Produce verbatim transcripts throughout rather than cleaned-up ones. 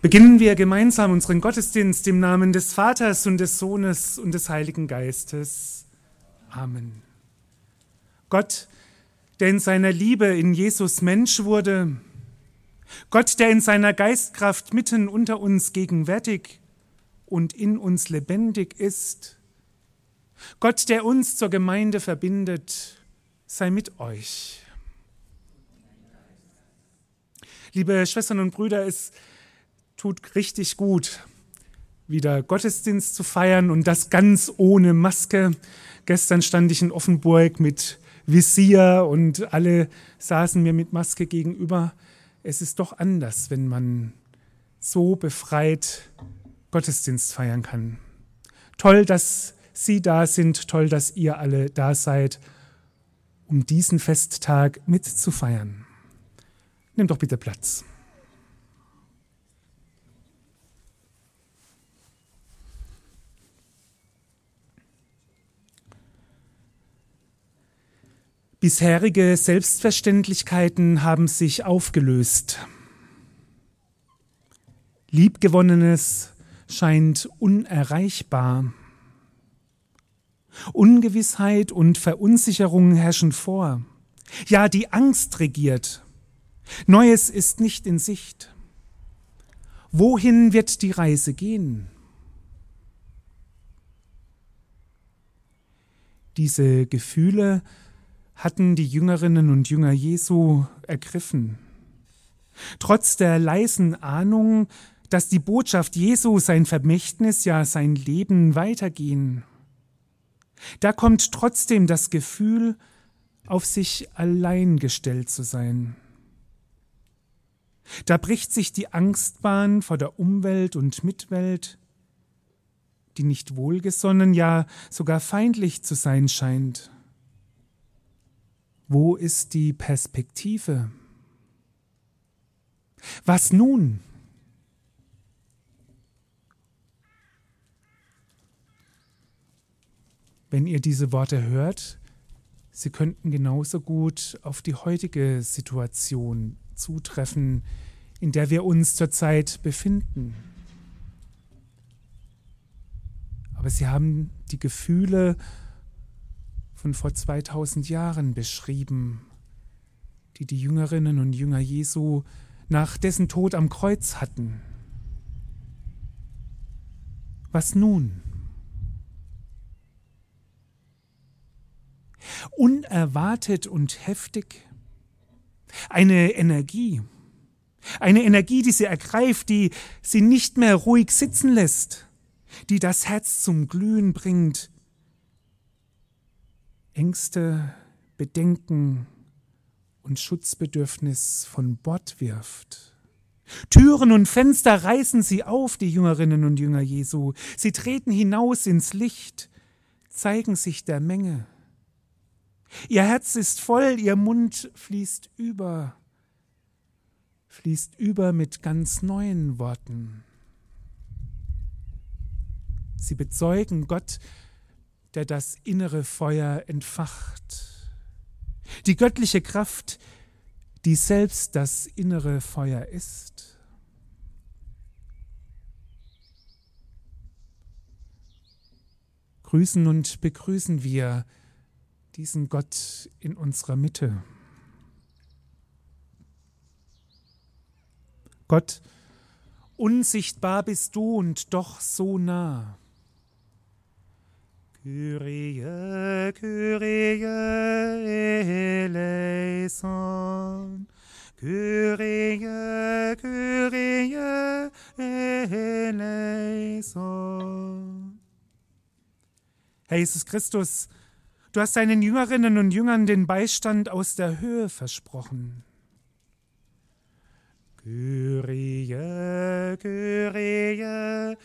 Beginnen wir gemeinsam unseren Gottesdienst im Namen des Vaters und des Sohnes und des Heiligen Geistes. Amen. Gott, der in seiner Liebe in Jesus Mensch wurde, Gott, der in seiner Geistkraft mitten unter uns gegenwärtig und in uns lebendig ist, Gott, der uns zur Gemeinde verbindet, sei mit euch. Liebe Schwestern und Brüder, es tut richtig gut, wieder Gottesdienst zu feiern und das ganz ohne Maske. Gestern stand ich in Offenburg mit Visier und alle saßen mir mit Maske gegenüber. Es ist doch anders, wenn man so befreit Gottesdienst feiern kann. Toll, dass Sie da sind, toll, dass ihr alle da seid, um diesen Festtag mitzufeiern. Nehmt doch bitte Platz. Bisherige Selbstverständlichkeiten haben sich aufgelöst. Liebgewonnenes scheint unerreichbar. Ungewissheit und Verunsicherung herrschen vor. Ja, die Angst regiert. Neues ist nicht in Sicht. Wohin wird die Reise gehen? Diese Gefühle hatten die Jüngerinnen und Jünger Jesu ergriffen. Trotz der leisen Ahnung, dass die Botschaft Jesu, sein Vermächtnis, ja sein Leben weitergehen, da kommt trotzdem das Gefühl, auf sich allein gestellt zu sein. Da bricht sich die Angstbahn vor der Umwelt und Mitwelt, die nicht wohlgesonnen, ja sogar feindlich zu sein scheint. Wo ist die Perspektive? Was nun? Wenn ihr diese Worte hört, sie könnten genauso gut auf die heutige Situation zutreffen, in der wir uns zurzeit befinden. Aber sie haben die Gefühle von vor zweitausend Jahren beschrieben, die die Jüngerinnen und Jünger Jesu nach dessen Tod am Kreuz hatten. Was nun? Unerwartet und heftig. Eine Energie. Eine Energie, die sie ergreift, die sie nicht mehr ruhig sitzen lässt, die das Herz zum Glühen bringt, Ängste, Bedenken und Schutzbedürfnis von Bord wirft. Türen und Fenster reißen sie auf, die Jüngerinnen und Jünger Jesu. Sie treten hinaus ins Licht, zeigen sich der Menge. Ihr Herz ist voll, ihr Mund fließt über, fließt über mit ganz neuen Worten. Sie bezeugen Gott, der das innere Feuer entfacht. Die göttliche Kraft, die selbst das innere Feuer ist. Grüßen und begrüßen wir diesen Gott in unserer Mitte. Gott, unsichtbar bist du und doch so nah. Kyrie, Kyrie eleison. Kyrie, Kyrie eleison. Herr Jesus Christus, du hast deinen Jüngerinnen und Jüngern den Beistand aus der Höhe versprochen. Kyrie, Kyrie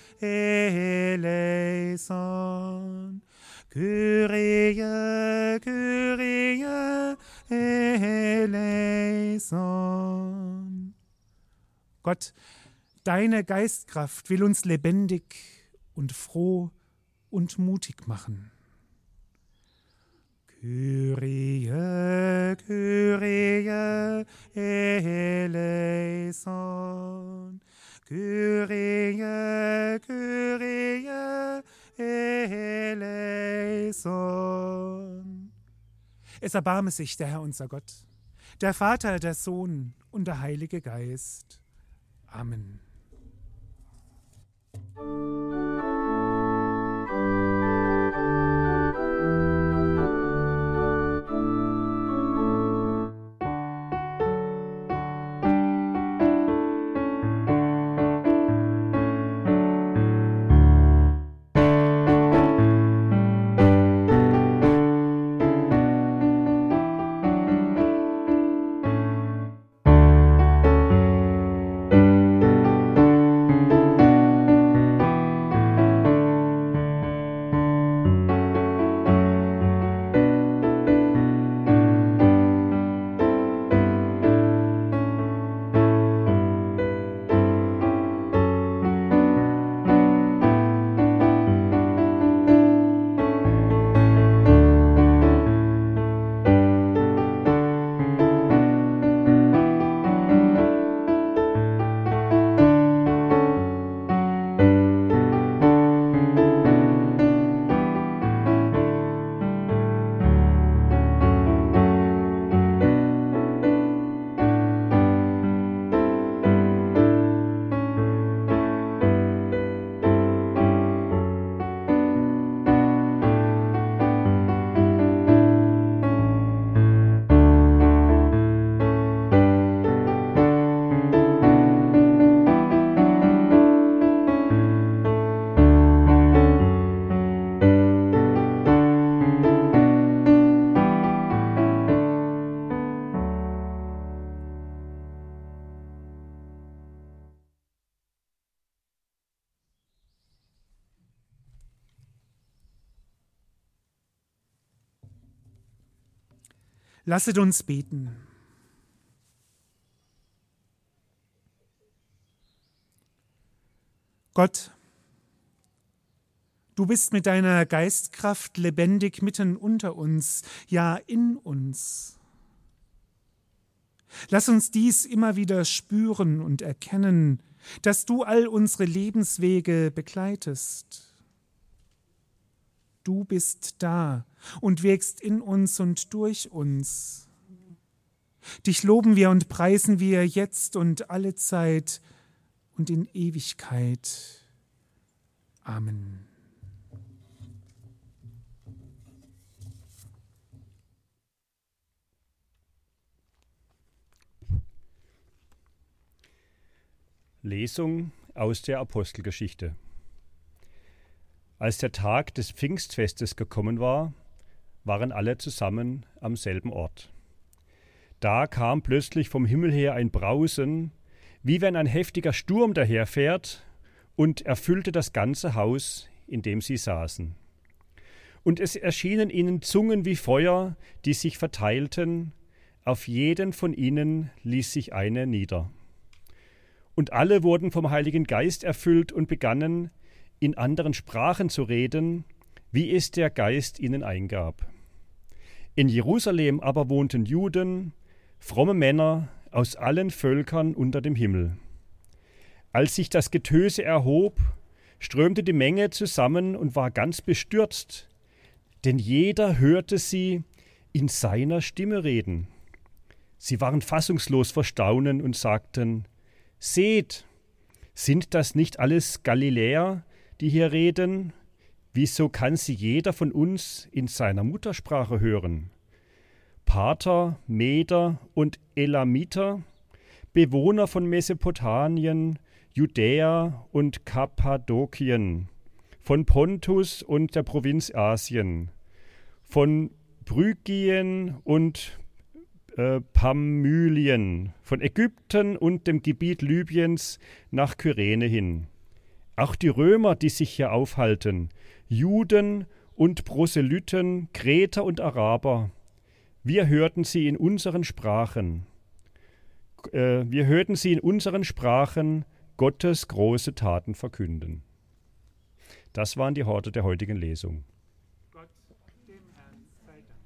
eleison. Kyrie, Kyrie eleison. Gott, deine Geistkraft will uns lebendig und froh und mutig machen. Kyrie, Kyrie eleison. Kyrie Es erbarme sich der Herr unser Gott, der Vater, der Sohn und der Heilige Geist. Amen. Lasset uns beten. Gott, du bist mit deiner Geistkraft lebendig mitten unter uns, ja in uns. Lass uns dies immer wieder spüren und erkennen, dass du all unsere Lebenswege begleitest. Du bist da und wirkst in uns und durch uns. Dich loben wir und preisen wir jetzt und alle Zeit und in Ewigkeit. Amen. Lesung aus der Apostelgeschichte. Als der Tag des Pfingstfestes gekommen war, waren alle zusammen am selben Ort. Da kam plötzlich vom Himmel her ein Brausen, wie wenn ein heftiger Sturm daherfährt, und erfüllte das ganze Haus, in dem sie saßen. Und es erschienen ihnen Zungen wie Feuer, die sich verteilten, auf jeden von ihnen ließ sich eine nieder. Und alle wurden vom Heiligen Geist erfüllt und begannen, in anderen Sprachen zu reden, wie es der Geist ihnen eingab. In Jerusalem aber wohnten Juden, fromme Männer aus allen Völkern unter dem Himmel. Als sich das Getöse erhob, strömte die Menge zusammen und war ganz bestürzt, denn jeder hörte sie in seiner Stimme reden. Sie waren fassungslos vor Staunen und sagten: Seht, sind das nicht alles Galiläer, die hier reden? Wieso kann sie jeder von uns in seiner Muttersprache hören? Parther, Meder und Elamiter, Bewohner von Mesopotamien, Judäa und Kappadokien, von Pontus und der Provinz Asien, von Phrygien und äh, Pamylien, von Ägypten und dem Gebiet Libyens nach Kyrene hin. Auch die Römer, die sich hier aufhalten, Juden und Proselyten, Kreter und Araber, wir hörten sie in unseren Sprachen, äh, wir hörten sie in unseren Sprachen Gottes große Taten verkünden. Das waren die Worte der heutigen Lesung. Gott, dem Herrn sei Dank.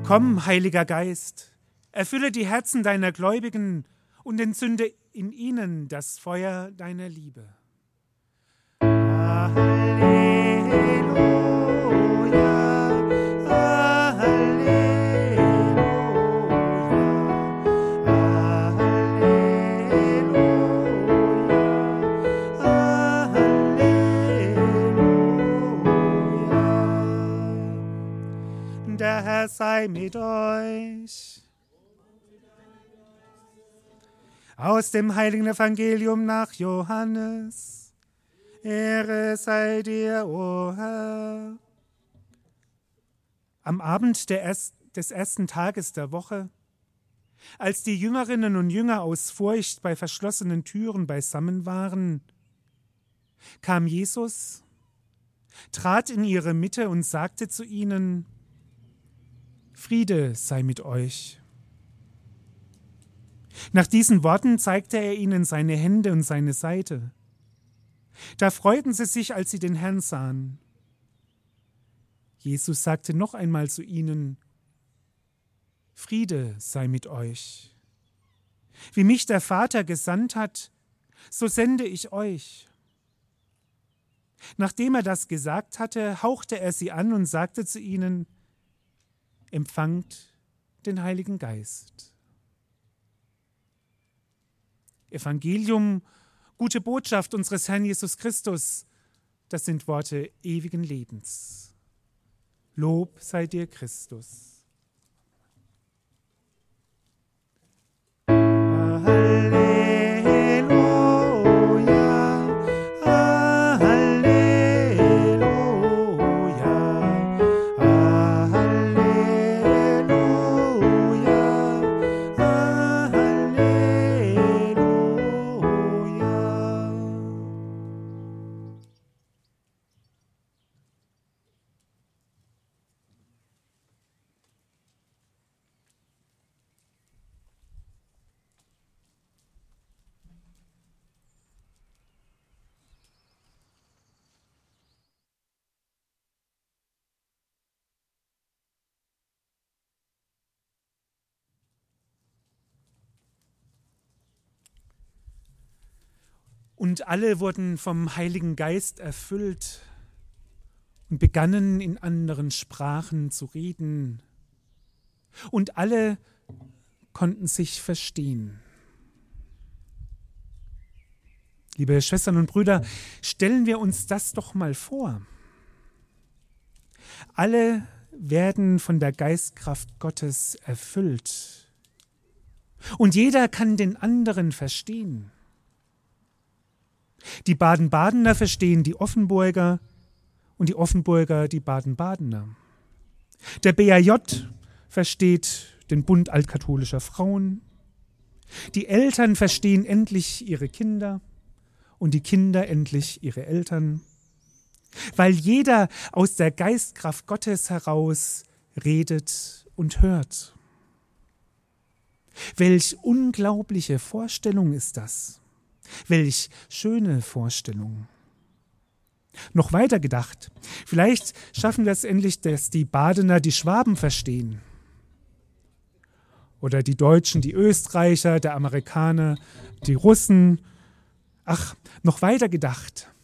Komm, Heiliger Geist, erfülle die Herzen deiner Gläubigen und entzünde in ihnen das Feuer deiner Liebe. Der Herr sei mit euch. Aus dem heiligen Evangelium nach Johannes. Ehre sei dir, o Herr. Am Abend der erst, des ersten Tages der Woche, als die Jüngerinnen und Jünger aus Furcht bei verschlossenen Türen beisammen waren, kam Jesus, trat in ihre Mitte und sagte zu ihnen: Friede sei mit euch. Nach diesen Worten zeigte er ihnen seine Hände und seine Seite. Da freuten sie sich, als sie den Herrn sahen. Jesus sagte noch einmal zu ihnen: Friede sei mit euch. Wie mich der Vater gesandt hat, so sende ich euch. Nachdem er das gesagt hatte, hauchte er sie an und sagte zu ihnen: Empfangt den Heiligen Geist. Evangelium, gute Botschaft unseres Herrn Jesus Christus, das sind Worte ewigen Lebens. Lob sei dir, Christus. Und alle wurden vom Heiligen Geist erfüllt und begannen in anderen Sprachen zu reden. Und alle konnten sich verstehen. Liebe Schwestern und Brüder, stellen wir uns das doch mal vor. Alle werden von der Geistkraft Gottes erfüllt. Und jeder kann den anderen verstehen. Die Baden-Badener verstehen die Offenburger und die Offenburger die Baden-Badener. Der B A J versteht den Bund altkatholischer Frauen. Die Eltern verstehen endlich ihre Kinder und die Kinder endlich ihre Eltern, weil jeder aus der Geistkraft Gottes heraus redet und hört. Welch unglaubliche Vorstellung ist das! Welch schöne Vorstellung. Noch weiter gedacht, vielleicht schaffen wir es endlich, dass die Badener die Schwaben verstehen. Oder die Deutschen, die Österreicher, der Amerikaner, die Russen. Ach, noch weiter gedacht.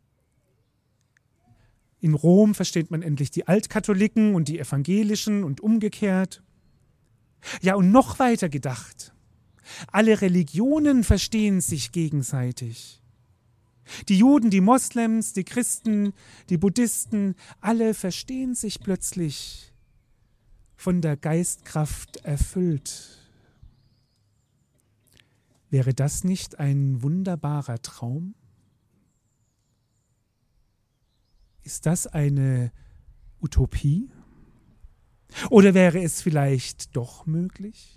In Rom versteht man endlich die Altkatholiken und die Evangelischen und umgekehrt. Ja, und noch weiter gedacht. Alle Religionen verstehen sich gegenseitig. Die Juden, die Moslems, die Christen, die Buddhisten, alle verstehen sich plötzlich von der Geistkraft erfüllt. Wäre das nicht ein wunderbarer Traum? Ist das eine Utopie? Oder wäre es vielleicht doch möglich?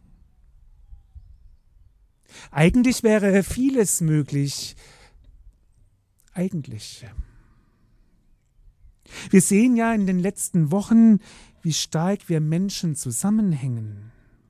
Eigentlich wäre vieles möglich. Eigentlich. Wir sehen ja in den letzten Wochen, wie stark wir Menschen zusammenhängen.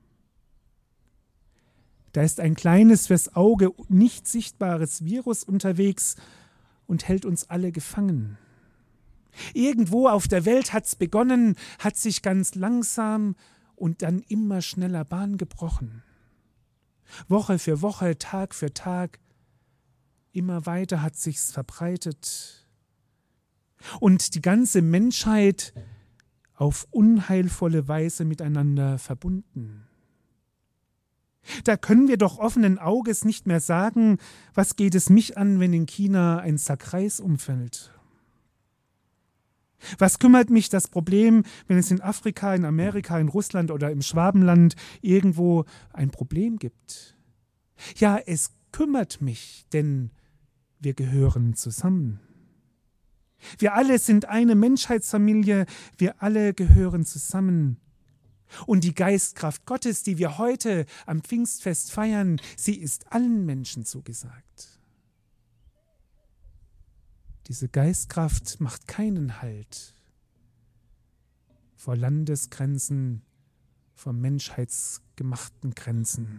Da ist ein kleines, fürs Auge nicht sichtbares Virus unterwegs und hält uns alle gefangen. Irgendwo auf der Welt hat's begonnen, hat sich ganz langsam und dann immer schneller Bahn gebrochen. Woche für Woche, Tag für Tag, immer weiter hat sich's verbreitet. Und die ganze Menschheit auf unheilvolle Weise miteinander verbunden. Da können wir doch offenen Auges nicht mehr sagen, was geht es mich an, wenn in China ein Sack Reis umfällt? Was kümmert mich das Problem, wenn es in Afrika, in Amerika, in Russland oder im Schwabenland irgendwo ein Problem gibt? Ja, es kümmert mich, denn wir gehören zusammen. Wir alle sind eine Menschheitsfamilie, wir alle gehören zusammen. Und die Geistkraft Gottes, die wir heute am Pfingstfest feiern, sie ist allen Menschen zugesagt. Diese Geistkraft macht keinen Halt vor Landesgrenzen, vor menschheitsgemachten Grenzen.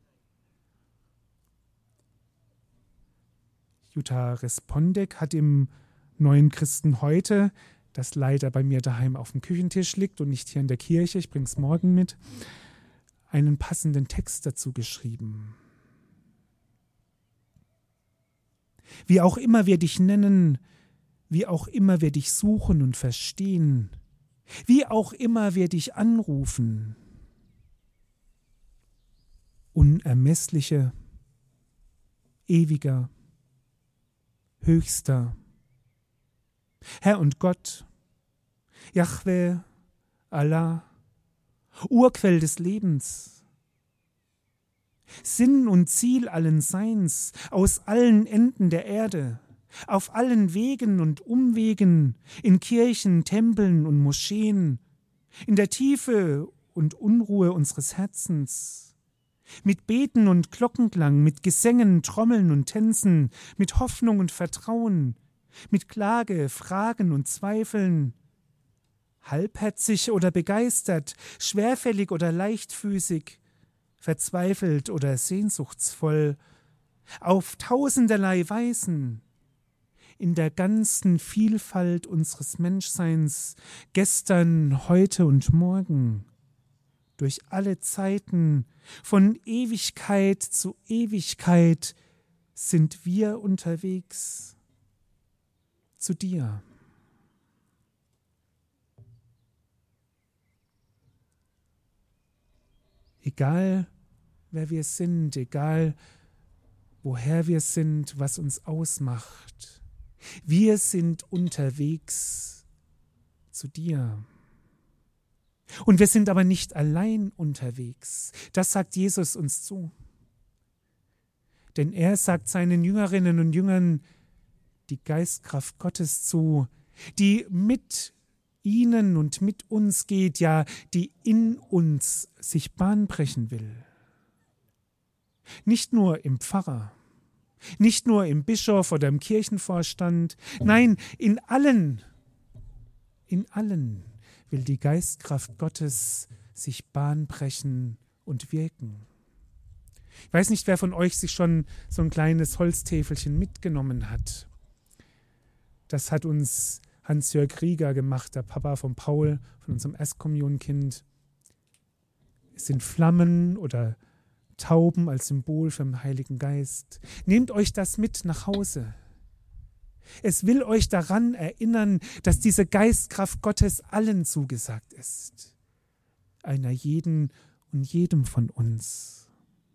Jutta Respondek hat im Neuen Christen heute, das leider bei mir daheim auf dem Küchentisch liegt und nicht hier in der Kirche, ich bringe es morgen mit, einen passenden Text dazu geschrieben. Wie auch immer wir dich nennen, wie auch immer wir dich suchen und verstehen, wie auch immer wir dich anrufen, unermessliche, ewiger, höchster, Herr und Gott, Jahwe, Allah, Urquell des Lebens, Sinn und Ziel allen Seins, aus allen Enden der Erde, auf allen Wegen und Umwegen, in Kirchen, Tempeln und Moscheen, in der Tiefe und Unruhe unseres Herzens, mit Beten und Glockenklang, mit Gesängen, Trommeln und Tänzen, mit Hoffnung und Vertrauen, mit Klage, Fragen und Zweifeln, halbherzig oder begeistert, schwerfällig oder leichtfüßig, verzweifelt oder sehnsuchtsvoll, auf tausenderlei Weisen, in der ganzen Vielfalt unseres Menschseins, gestern, heute und morgen, durch alle Zeiten, von Ewigkeit zu Ewigkeit sind wir unterwegs zu dir. Egal, wer wir sind, egal, woher wir sind, was uns ausmacht, wir sind unterwegs zu dir. Und wir sind aber nicht allein unterwegs. Das sagt Jesus uns zu. Denn er sagt seinen Jüngerinnen und Jüngern die Geistkraft Gottes zu, die mit ihnen und mit uns geht, ja, die in uns sich Bahn brechen will. Nicht nur im Pfarrer, nicht nur im Bischof oder im Kirchenvorstand, nein, in allen, in allen will die Geistkraft Gottes sich Bahn brechen und wirken. Ich weiß nicht, wer von euch sich schon so ein kleines Holztäfelchen mitgenommen hat. Das hat uns Hans-Jörg Rieger gemacht, der Papa von Paul, von unserem Erstkommunionkind. Es sind Flammen oder Tauben als Symbol für den Heiligen Geist. Nehmt euch das mit nach Hause. Es will euch daran erinnern, dass diese Geistkraft Gottes allen zugesagt ist. Einer jeden und jedem von uns.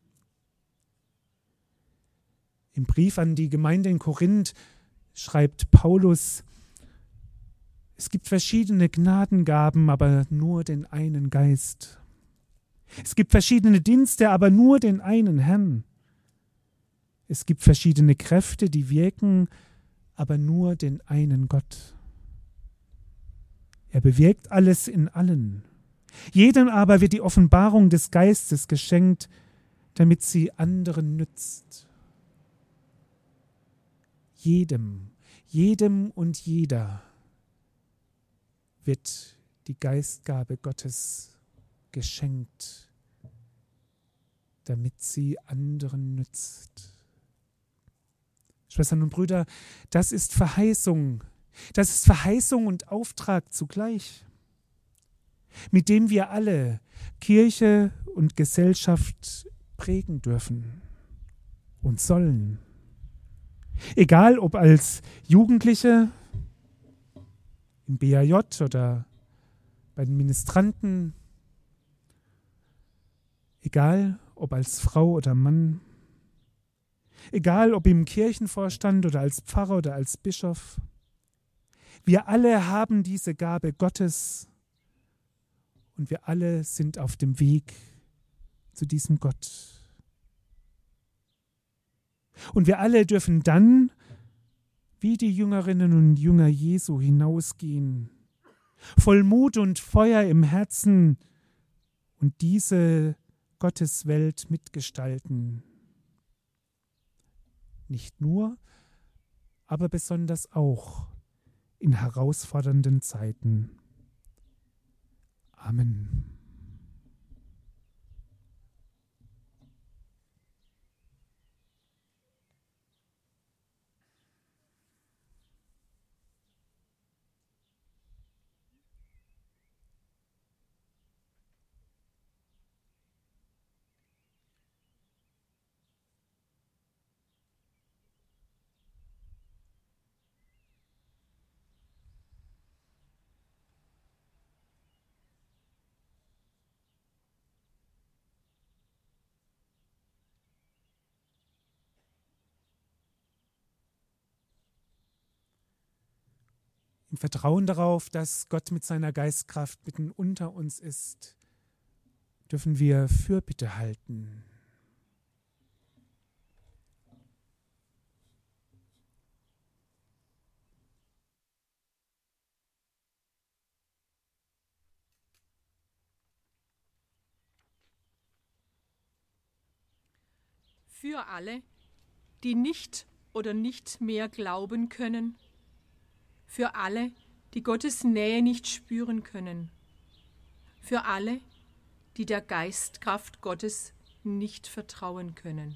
Im Brief an die Gemeinde in Korinth schreibt Paulus, es gibt verschiedene Gnadengaben, aber nur den einen Geist. Es gibt verschiedene Dienste, aber nur den einen Herrn. Es gibt verschiedene Kräfte, die wirken, aber nur den einen Gott. Er bewirkt alles in allen. Jedem aber wird die Offenbarung des Geistes geschenkt, damit sie anderen nützt. Jedem, jedem und jeder wird die Geistgabe Gottes geschenkt, damit sie anderen nützt. Schwestern und Brüder, das ist Verheißung. Das ist Verheißung und Auftrag zugleich. mit dem wir alle Kirche und Gesellschaft prägen dürfen und sollen. Egal ob als Jugendliche im B A J oder bei den Ministranten, egal ob als Frau oder Mann, egal ob im Kirchenvorstand oder als Pfarrer oder als Bischof. Wir alle haben diese Gabe Gottes und wir alle sind auf dem Weg zu diesem Gott. Und wir alle dürfen dann, wie die Jüngerinnen und Jünger Jesu, hinausgehen, voll Mut und Feuer im Herzen und diese Gotteswelt mitgestalten. Nicht nur, aber besonders auch in herausfordernden Zeiten. Amen. Im Vertrauen darauf, dass Gott mit seiner Geistkraft mitten unter uns ist, dürfen wir Fürbitte halten. Für alle, die nicht oder nicht mehr glauben können, für alle, die Gottes Nähe nicht spüren können, für alle, die der Geistkraft Gottes nicht vertrauen können.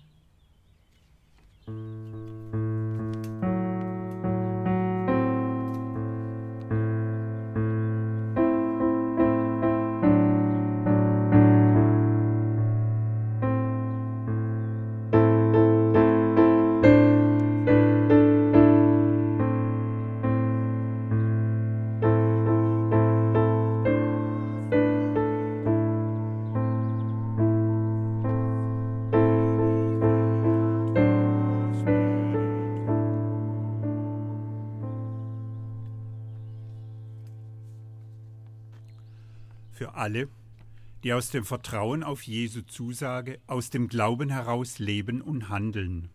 Für alle, die aus dem Vertrauen auf Jesu Zusage, aus dem Glauben heraus leben und handeln.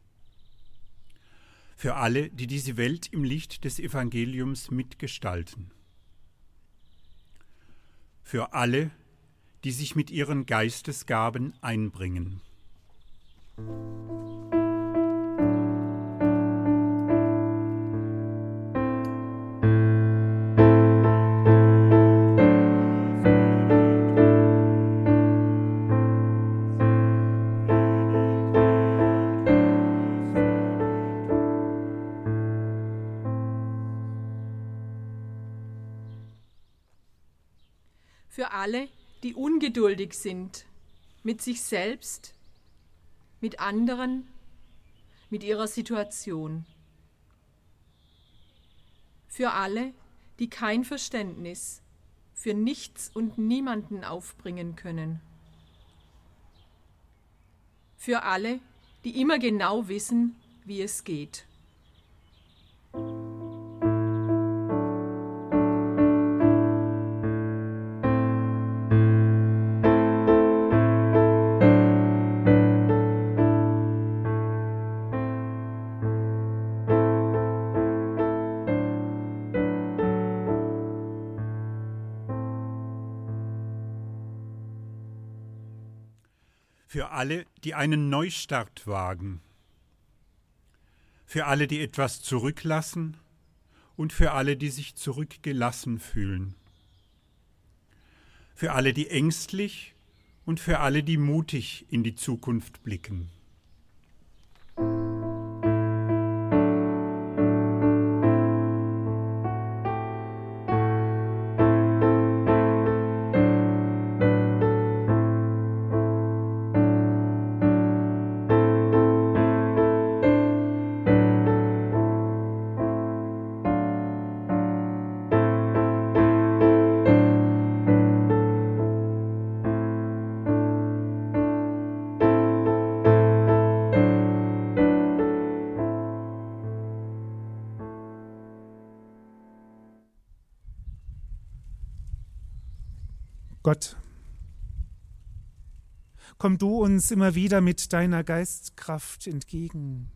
Für alle, die diese Welt im Licht des Evangeliums mitgestalten. Für alle, die sich mit ihren Geistesgaben einbringen. Für alle, die ungeduldig sind, mit sich selbst, mit anderen, mit ihrer Situation. Für alle, die kein Verständnis für nichts und niemanden aufbringen können. Für alle, die immer genau wissen, wie es geht. Für alle, die einen Neustart wagen. Für alle, die etwas zurücklassen und für alle, die sich zurückgelassen fühlen. Für alle, die ängstlich und für alle, die mutig in die Zukunft blicken. Gott, komm du uns immer wieder mit deiner Geistkraft entgegen.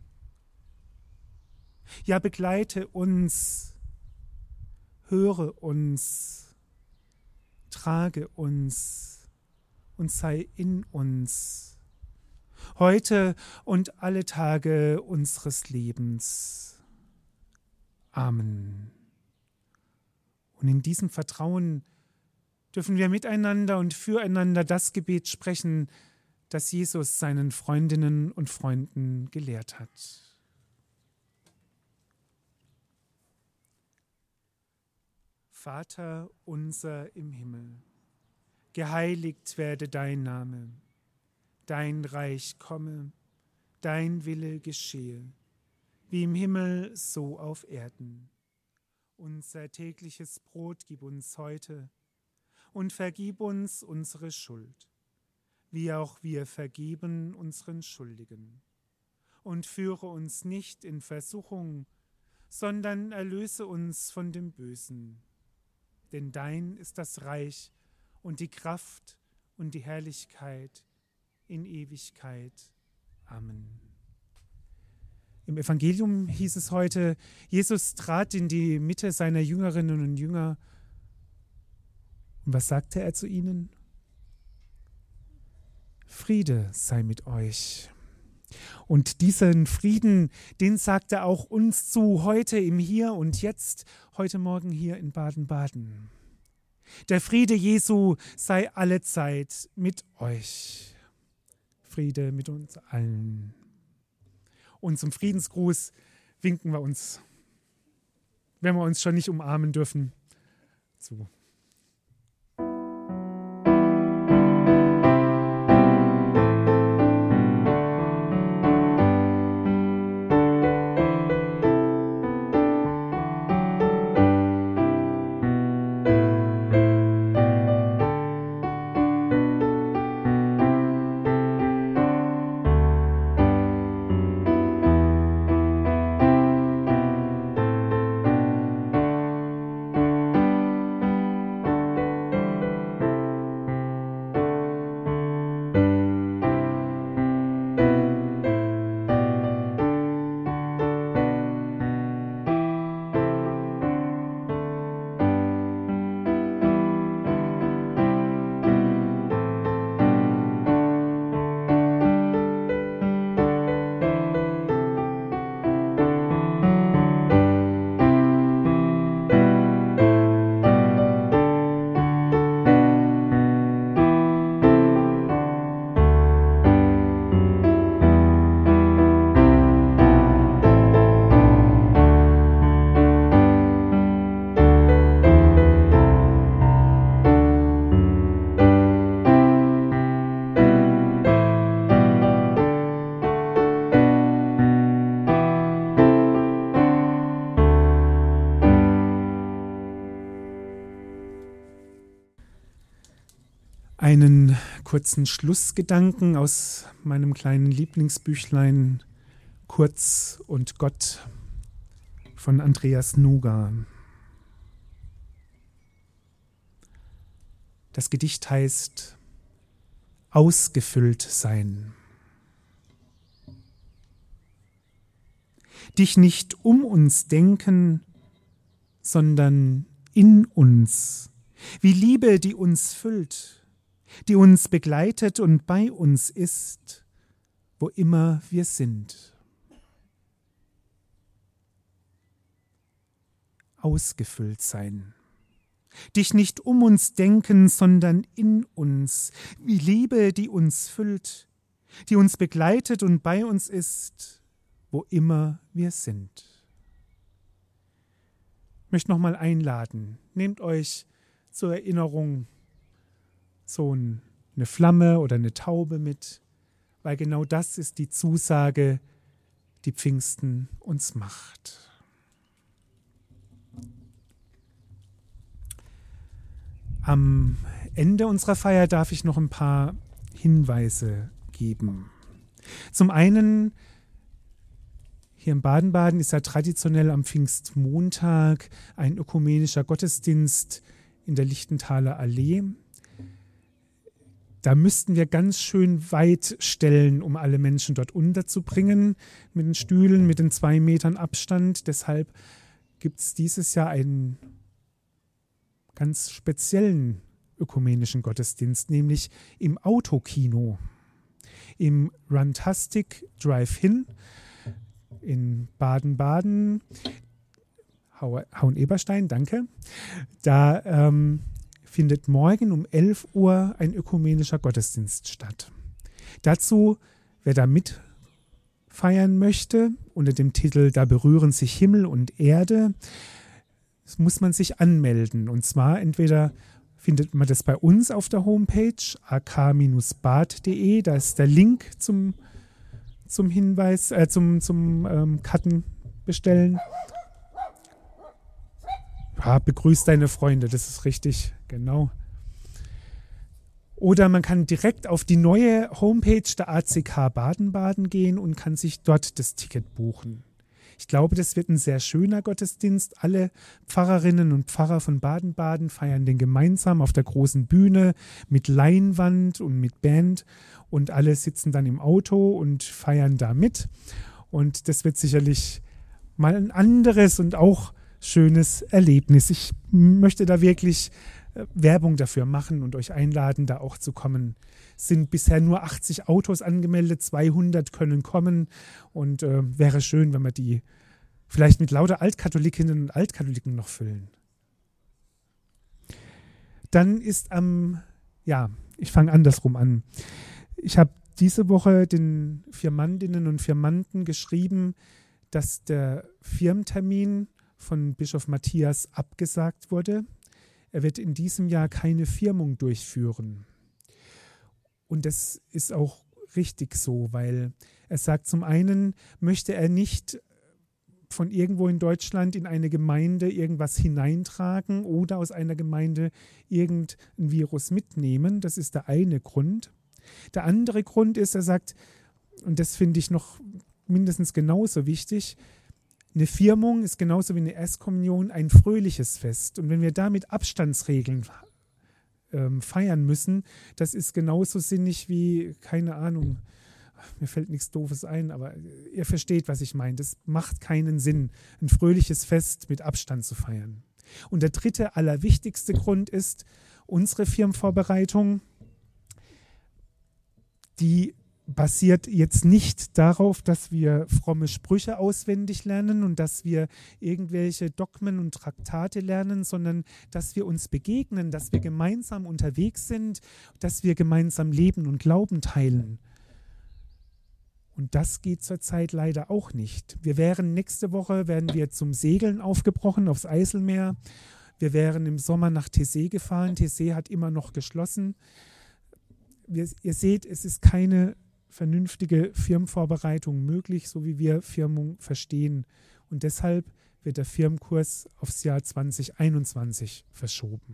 Ja, begleite uns, höre uns, trage uns und sei in uns, heute und alle Tage unseres Lebens. Amen. Und in diesem Vertrauen dürfen wir miteinander und füreinander das Gebet sprechen, das Jesus seinen Freundinnen und Freunden gelehrt hat. Vater unser im Himmel, geheiligt werde dein Name, dein Reich komme, dein Wille geschehe, wie im Himmel so auf Erden. Unser tägliches Brot gib uns heute und vergib uns unsere Schuld, wie auch wir vergeben unseren Schuldigen. Und führe uns nicht in Versuchung, sondern erlöse uns von dem Bösen. Denn dein ist das Reich und die Kraft und die Herrlichkeit in Ewigkeit. Amen. Im Evangelium hieß es heute, Jesus trat in die Mitte seiner Jüngerinnen und Jünger. Und was sagte er zu ihnen? Friede sei mit euch. Und diesen Frieden, den sagt er auch uns zu, heute im Hier und Jetzt, heute Morgen hier in Baden-Baden. Der Friede Jesu sei allezeit mit euch. Friede mit uns allen. Und zum Friedensgruß winken wir uns, wenn wir uns schon nicht umarmen dürfen, zu. Einen kurzen Schlussgedanken aus meinem kleinen Lieblingsbüchlein Kurz und Gott von Andreas Nuga. Das Gedicht heißt Ausgefüllt sein. Dich nicht um uns denken, sondern in uns, wie Liebe, die uns füllt, die uns begleitet und bei uns ist, wo immer wir sind. Ausgefüllt sein. Dich nicht um uns denken, sondern in uns, wie Liebe, die uns füllt, die uns begleitet und bei uns ist, wo immer wir sind. Ich möchte nochmal einladen, nehmt euch zur Erinnerung so eine Flamme oder eine Taube mit, weil genau das ist die Zusage, die Pfingsten uns macht. Am Ende unserer Feier darf ich noch ein paar Hinweise geben. Zum einen, hier in Baden-Baden ist ja traditionell am Pfingstmontag ein ökumenischer Gottesdienst in der Lichtenthaler Allee. Da müssten wir ganz schön weit stellen, um alle Menschen dort unterzubringen, mit den Stühlen, mit den zwei Metern Abstand. Deshalb gibt es dieses Jahr einen ganz speziellen ökumenischen Gottesdienst, nämlich im Autokino, im Runtastic Drive-In in Baden-Baden, Hauen-Eberstein, danke. Da ähm, findet morgen um elf Uhr ein ökumenischer Gottesdienst statt. Dazu, wer da mitfeiern möchte, unter dem Titel Da berühren sich Himmel und Erde, muss man sich anmelden. Und zwar entweder findet man das bei uns auf der Homepage a k bad punkt d e, da ist der Link zum, zum Hinweis, äh, zum, zum ähm, Karten bestellen. Ja, begrüß deine Freunde, das ist richtig, genau. Oder man kann direkt auf die neue Homepage der A C K Baden-Baden gehen und kann sich dort das Ticket buchen. Ich glaube, das wird ein sehr schöner Gottesdienst. Alle Pfarrerinnen und Pfarrer von Baden-Baden feiern den gemeinsam auf der großen Bühne mit Leinwand und mit Band. Und alle sitzen dann im Auto und feiern da mit. Und das wird sicherlich mal ein anderes und auch schönes Erlebnis. Ich möchte da wirklich Werbung dafür machen und euch einladen, da auch zu kommen. Es sind bisher nur achtzig Autos angemeldet, zweihundert können kommen und äh, wäre schön, wenn wir die vielleicht mit lauter Altkatholikinnen und Altkatholiken noch füllen. Dann ist am, ja, ich fange andersrum an. Ich habe diese Woche den Firmandinnen und Firmanden geschrieben, dass der Firmentermin von Bischof Matthias abgesagt wurde. Er wird in diesem Jahr keine Firmung durchführen. Und das ist auch richtig so, weil er sagt, zum einen möchte er nicht von irgendwo in Deutschland in eine Gemeinde irgendwas hineintragen oder aus einer Gemeinde irgendein Virus mitnehmen. Das ist der eine Grund. Der andere Grund ist, er sagt, und das finde ich noch mindestens genauso wichtig, eine Firmung ist genauso wie eine Erstkommunion ein fröhliches Fest. Und wenn wir da mit Abstandsregeln ähm, feiern müssen, das ist genauso sinnig wie, keine Ahnung, mir fällt nichts Doofes ein, aber ihr versteht, was ich meine. Das macht keinen Sinn, ein fröhliches Fest mit Abstand zu feiern. Und der dritte, allerwichtigste Grund ist unsere Firmenvorbereitung, die basiert jetzt nicht darauf, dass wir fromme Sprüche auswendig lernen und dass wir irgendwelche Dogmen und Traktate lernen, sondern dass wir uns begegnen, dass wir gemeinsam unterwegs sind, dass wir gemeinsam Leben und Glauben teilen. Und das geht zurzeit leider auch nicht. Wir wären nächste Woche, werden wir zum Segeln aufgebrochen aufs Eiselmeer. Wir wären im Sommer nach Tessé gefahren. Tessé hat immer noch geschlossen. Wir, ihr seht, es ist keine vernünftige Firmenvorbereitung möglich, so wie wir Firmung verstehen. Und deshalb wird der Firmenkurs aufs Jahr zwanzig einundzwanzig verschoben.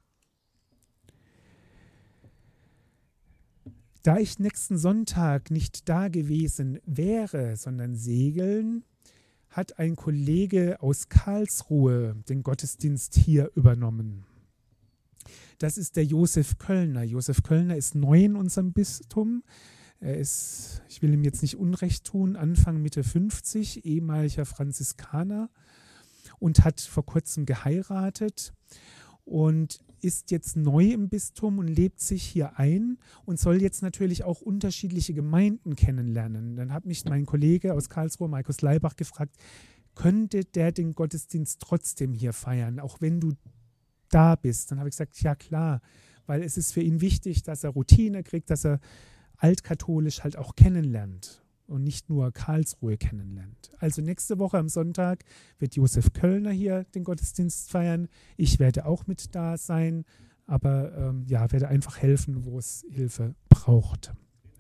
Da ich nächsten Sonntag nicht da gewesen wäre, sondern segeln, hat ein Kollege aus Karlsruhe den Gottesdienst hier übernommen. Das ist der Josef Köllner. Josef Köllner ist neu in unserem Bistum. Er ist, ich will ihm jetzt nicht Unrecht tun, Anfang Mitte fünfzig, ehemaliger Franziskaner und hat vor kurzem geheiratet und ist jetzt neu im Bistum und lebt sich hier ein und soll jetzt natürlich auch unterschiedliche Gemeinden kennenlernen. Dann hat mich mein Kollege aus Karlsruhe, Markus Leibach, gefragt, könnte der den Gottesdienst trotzdem hier feiern, auch wenn du da bist? Dann habe ich gesagt, ja klar, weil es ist für ihn wichtig, dass er Routine kriegt, dass er altkatholisch halt auch kennenlernt und nicht nur Karlsruhe kennenlernt. Also nächste Woche am Sonntag wird Josef Köllner hier den Gottesdienst feiern. Ich werde auch mit da sein, aber ähm, ja, werde einfach helfen, wo es Hilfe braucht.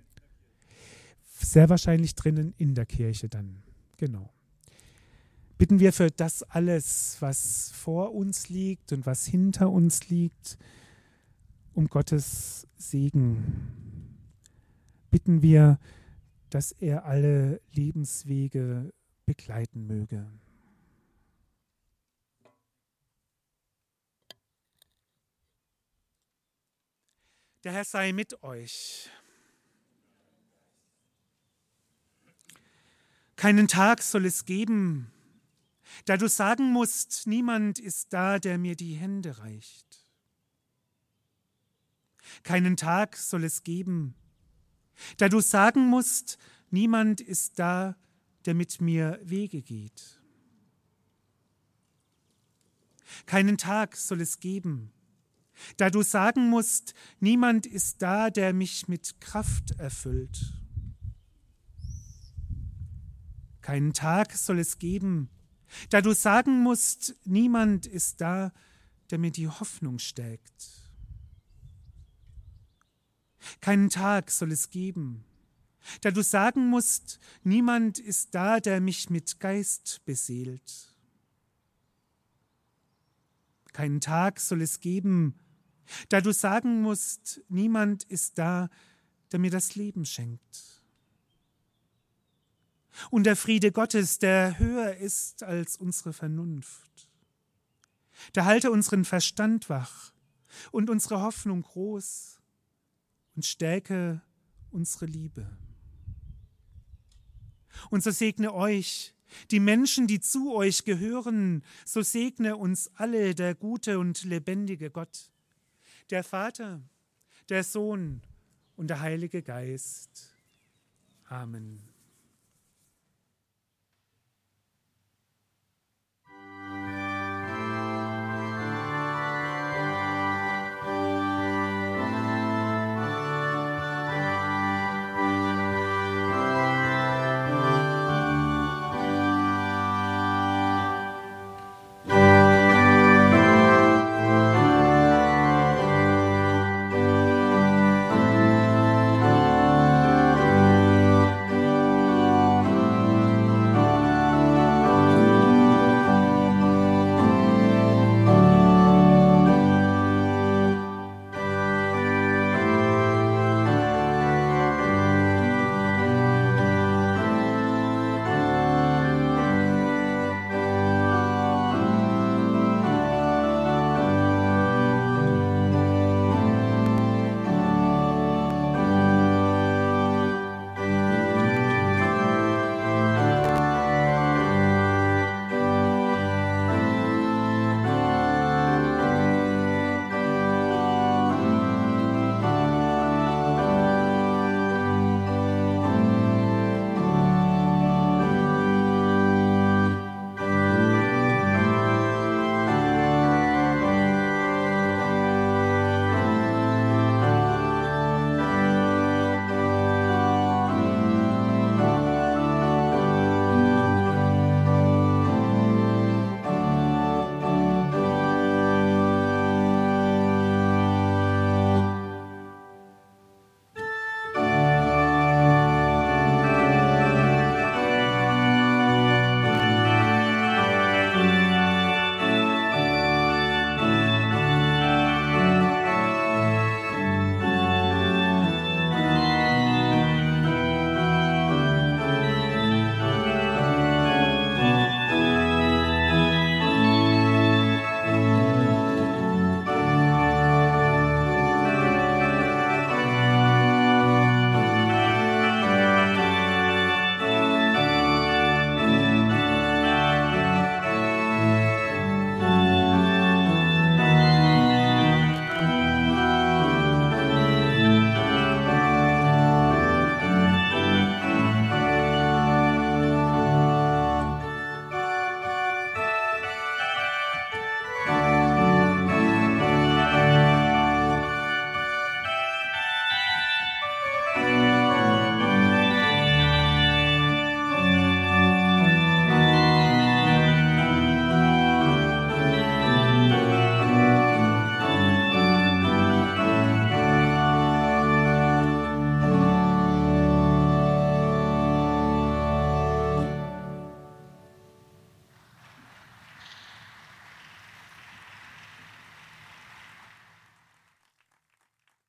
Sehr wahrscheinlich drinnen in der Kirche dann. Genau. Bitten wir für das alles, was vor uns liegt und was hinter uns liegt, um Gottes Segen. Bitten wir, dass er alle Lebenswege begleiten möge. Der Herr sei mit euch. Keinen Tag soll es geben, da du sagen musst, niemand ist da, der mir die Hände reicht. Keinen Tag soll es geben, da du sagen musst, niemand ist da, der mit mir Wege geht. Keinen Tag soll es geben, da du sagen musst, niemand ist da, der mich mit Kraft erfüllt. Keinen Tag soll es geben, da du sagen musst, niemand ist da, der mir die Hoffnung stärkt. Keinen Tag soll es geben, da du sagen musst, niemand ist da, der mich mit Geist beseelt. Keinen Tag soll es geben, da du sagen musst, niemand ist da, der mir das Leben schenkt. Und der Friede Gottes, der höher ist als unsere Vernunft, der halte unseren Verstand wach und unsere Hoffnung groß und stärke unsere Liebe. Und so segne euch, die Menschen, die zu euch gehören, so segne uns alle der gute und lebendige Gott, der Vater, der Sohn und der Heilige Geist. Amen.